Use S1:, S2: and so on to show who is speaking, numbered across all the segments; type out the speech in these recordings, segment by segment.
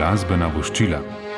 S1: glasbena voščila.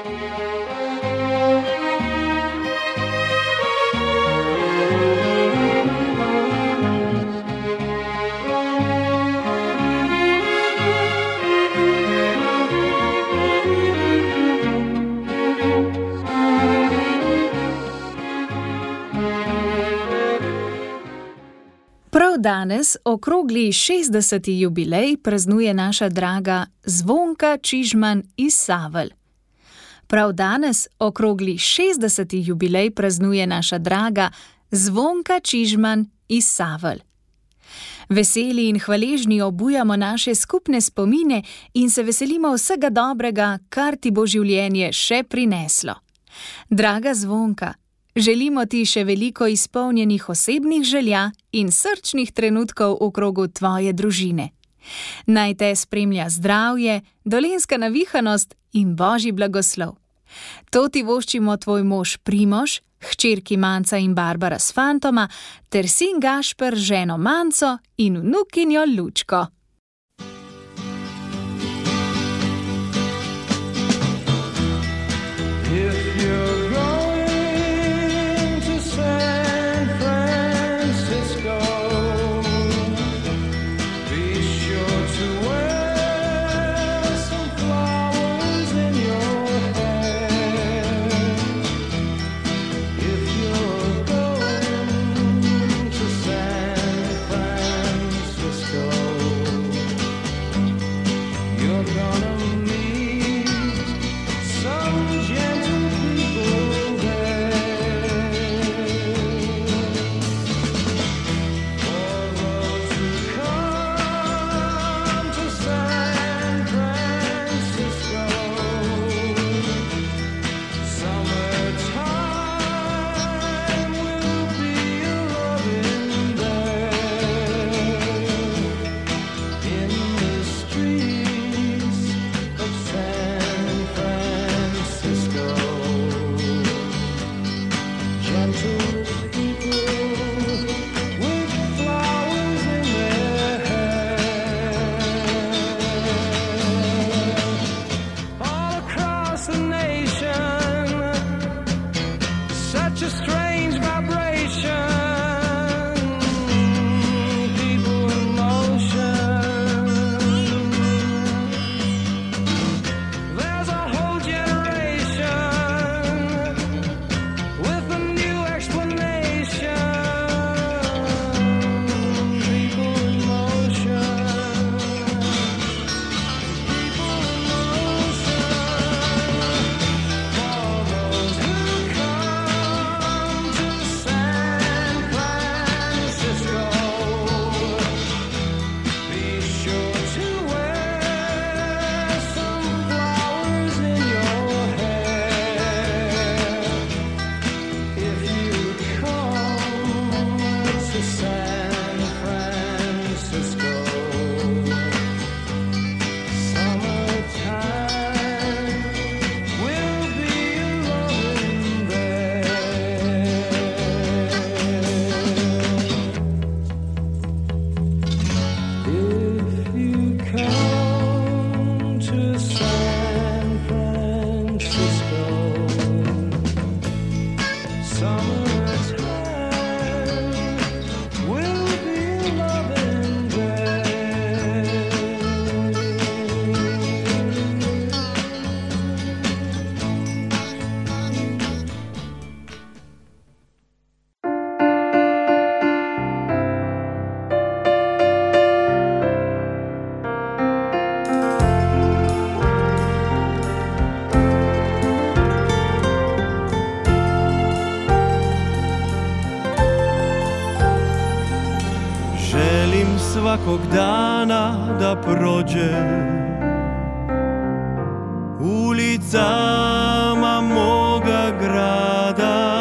S2: Prav danes, okrogli 60. jubilej, praznuje naša draga Zvonka Čižman iz Savelj. Prav danes, okrogli 60. jubilej, praznuje naša draga Zvonka Čižman iz Savelj. Veseli in hvaležni obujamo naše skupne spomine in se veselimo vsega dobrega, kar ti bo življenje še prineslo. Draga Zvonka, želimo ti še veliko izpolnjenih osebnih želja in srčnih trenutkov v krogu tvoje družine. Naj te spremlja zdravje, dolenjska navihanost in božji blagoslov. To ti voščimo tvoj mož Primož, hčerki Manca in Barbara s fantoma, ter sin Gašper, ženo Manco in vnukinjo Lučko.
S3: Svakog dana da prođe ulicama moga grada.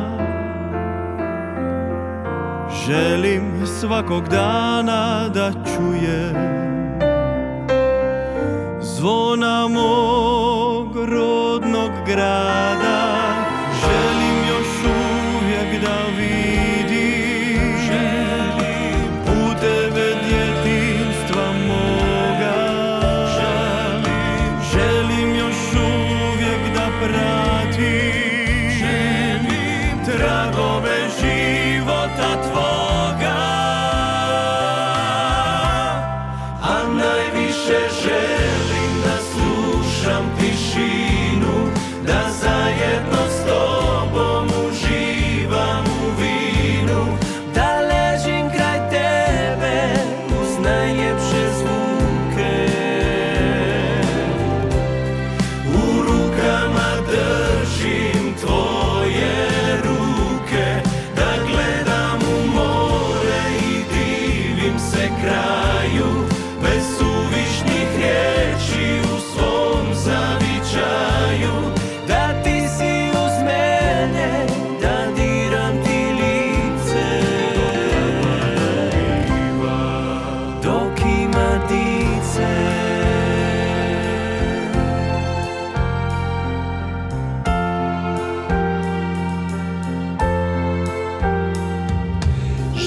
S3: Želim svakog dana da čujem zvona mog rodnog grada. Želim još uvijek da vidim puteve djetinjstva moga. Želim još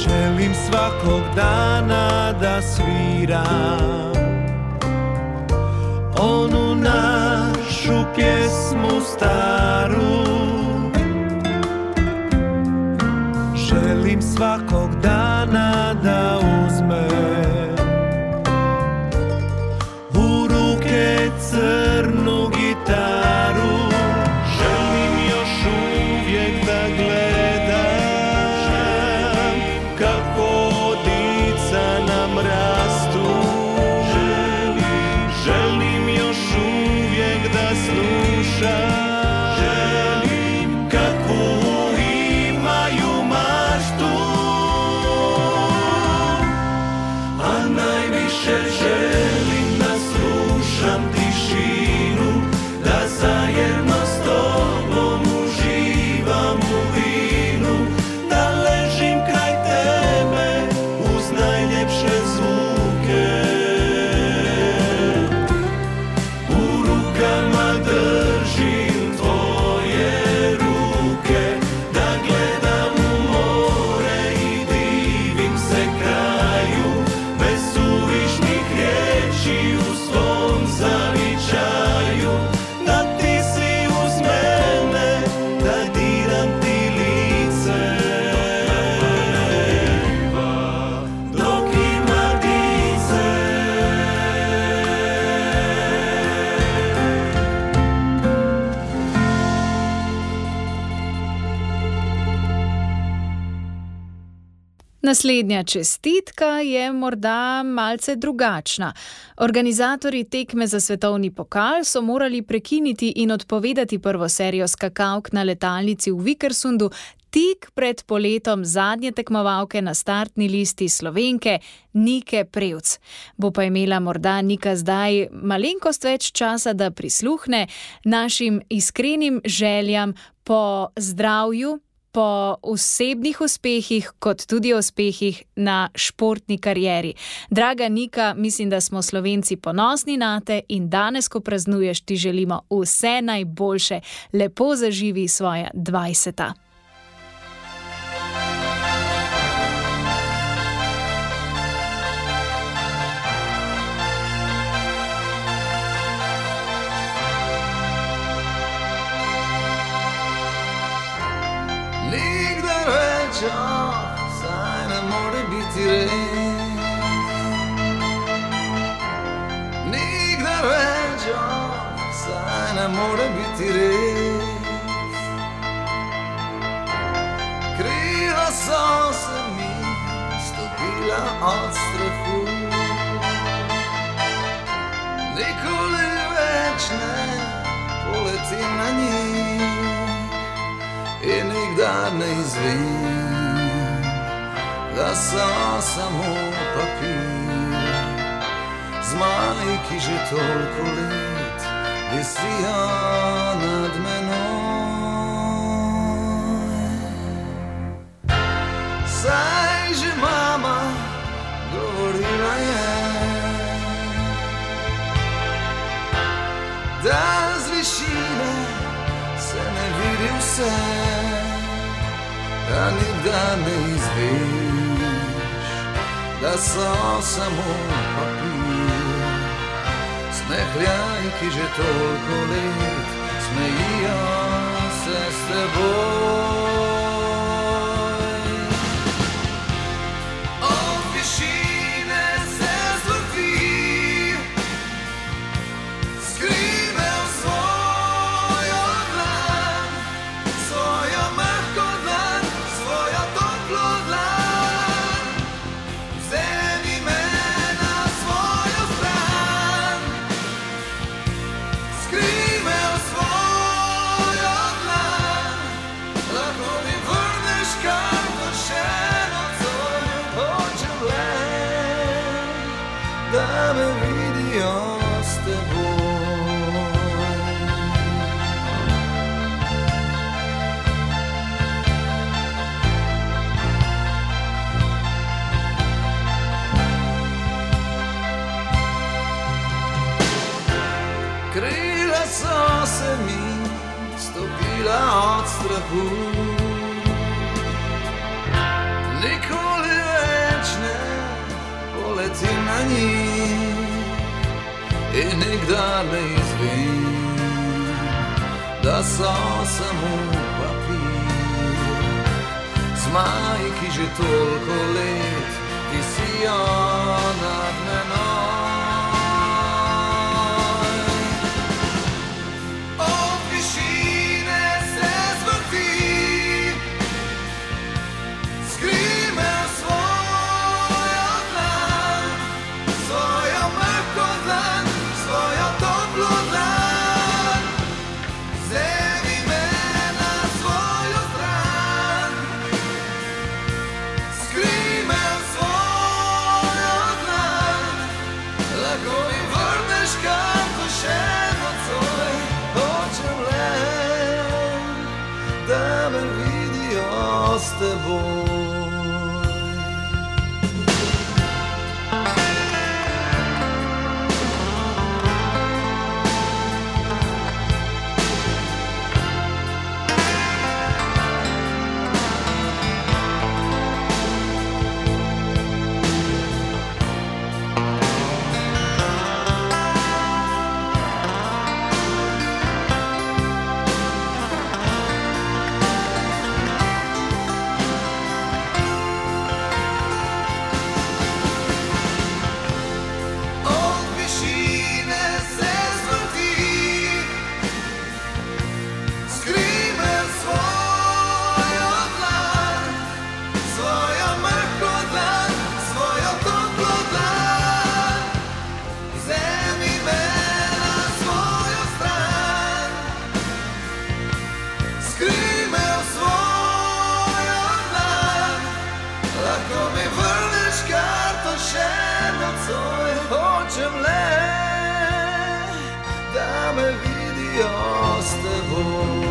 S3: Želim svakog dana da sviram onu našu pjesmu staru. Želim svakog dana da uzmem u ruke crnu gitaru. Želim još uvijek da gledam kako dica nam rastu. Želim još uvijek da slušam želim da slušam tišinu, da zajedno s tobom uživam u vinu, da ležim kraj tebe uz najljepše zvuke. U rukama držim tvoje ruke, da gledam u more i divim se kraju, bez suvišnih riječi u svom zavičaju, da ti si uz mene, da diram ti lice, dok ima dice.
S2: Naslednja čestitka je morda malce drugačna. Organizatorji tekme za svetovni pokal so morali prekiniti in odpovedati prvo serijo skakalk na letalnici v Vikersundu tik pred poletom zadnje tekmovalke na startni listi Slovenke Nike Prevc. Bo pa imela morda Nika zdaj malenkost več časa, da prisluhne našim iskrenim željam po zdravju, po osebnih uspehih, kot tudi uspehih na športni karieri. Draga Nika, mislim, da smo Slovenci ponosni nate in danes, ko praznuješ, ti želimo vse najboljše. Lepo zaživi svoja 20.
S1: Saj ne more biti res, nikdar več, saj ne more biti res. Krila so se mi stopila od strahu, nikoli več ne poletim na njih in nikdar ne izvem, da so samo papir. Zmaji, ki že toliko let visijo nad menoj. Saj že mama govorila je, da z višine se ne vidi vse, da nikdar ne izveš, da so samo papir. Smehljaji, ki že toliko let smejijo se s teboj. Od višine se zvrti, skrive v svojo dlan, svojo mehko dlan, svojo toplo dlan. Vzemi me na svojo stran, skrive v svojo dlan, lahko mi vrneš kar vršeno coj. Hočem le, da me vidijo s teboj. Krila so se mi stopila od strahu, nikoli in nikdar ne izvem, da so samo papir. Zmaj, ki že toliko let visijo nad menoj. Od višine se zvrti, skrime v svojo dlan, svojo mehko dlan, svojo toplo dlan. Vzemi me na svojo stran, skrime v svojo dlan, lahko mi vrneš karto še nocoj. Hočem le, da me vidijo s teboj. Od višine se zvrti, skrime v svojo dlan, svojo mehko dlan, svojo toplo dlan. Vzemi me na svojo stran, skrime v svojo dlan, lahko mi vrneš karto še nocoj. Hočem le, da me vidijo s teboj.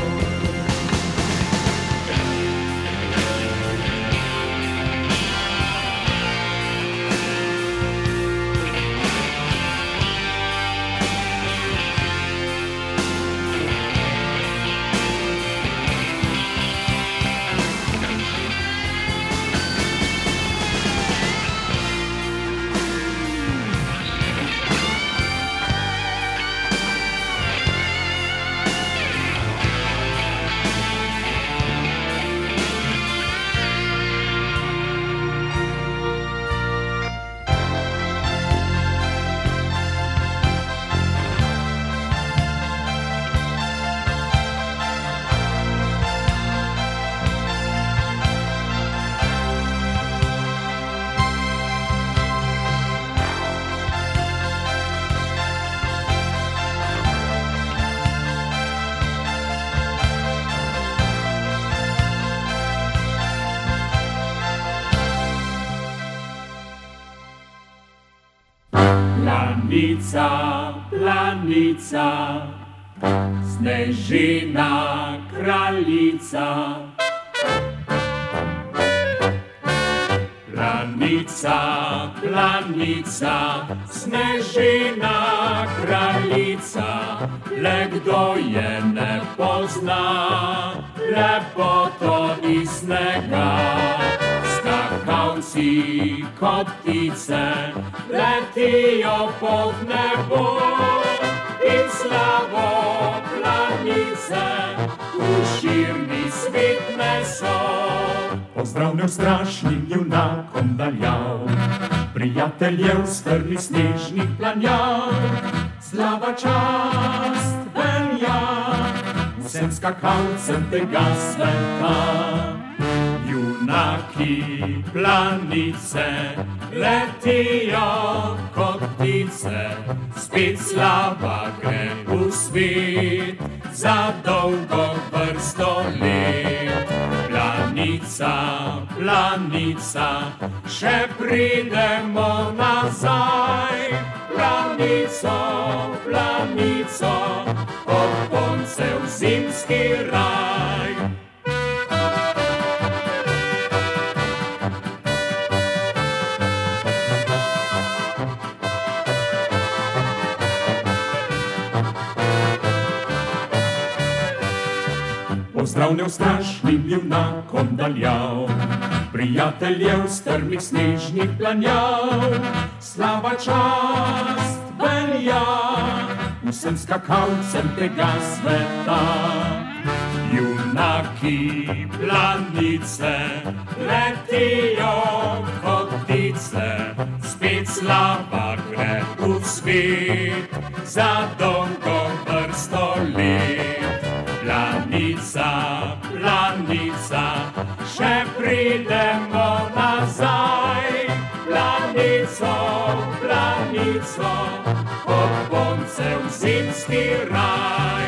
S3: Planica, planica, snežina kraljica. Planica, planica, snežina kraljica. Le kdo je ne pozna, lepoto iz snega. Skakavci kot ptice letijo pod nebo in slavo planice v širni svet neso. Pozdravljam strašnim junakom daljav, prijateljev strmih snežnih planjav. Slava, čast velja vsem skakalcem tega sveta. Junaki planice letijo kot ptice, spet slava gre v svet za dolgo vrsto let. Planica, planica, še pridemo nazaj. Planico, planico, od koncev zimski raj. Pozdravljam strašnim junakom daljav, prijateljev strmih snežnih planjav. Slava, čast velja vsem skakalcem tega sveta. Junaki planice letijo kot ptice, spet slava gre v svet za dolgo vrsto let. Planica, planica, še pridemo nazaj. Planico, planico, pod boncev zimski raj.